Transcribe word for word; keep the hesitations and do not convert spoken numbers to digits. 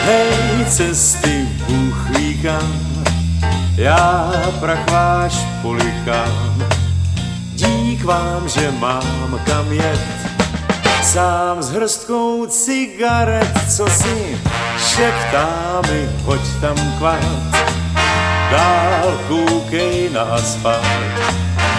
Hej, cesty Bůh ví kam, já prach váš polichám. Dík vám, že mám kam jet, sám s hrstkou cigaret, co si šeptá mi, hoď tam kvát, dál koukej na asfalt.